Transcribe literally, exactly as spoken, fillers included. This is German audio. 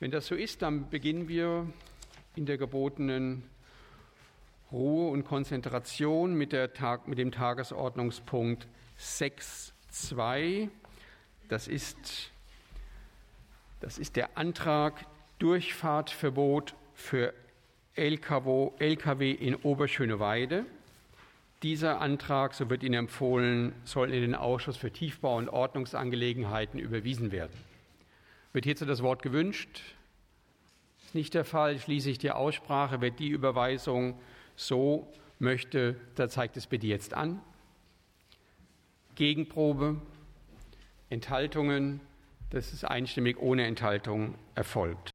Wenn das so ist, dann beginnen wir in der gebotenen Ruhe und Konzentration mit, der Tag, mit dem Tagesordnungspunkt sechs Punkt zwei. Das ist, das ist der Antrag Durchfahrtverbot für L K W in Oberschöneweide. Dieser Antrag, so wird Ihnen empfohlen, soll in den Ausschuss für Tiefbau- und Ordnungsangelegenheiten überwiesen werden. Wird hierzu das Wort gewünscht? Ist nicht der Fall. Schließe ich die Aussprache. Wer die Überweisung so möchte, der zeigt es bitte jetzt an. Gegenprobe, Enthaltungen. Das ist einstimmig ohne Enthaltung erfolgt.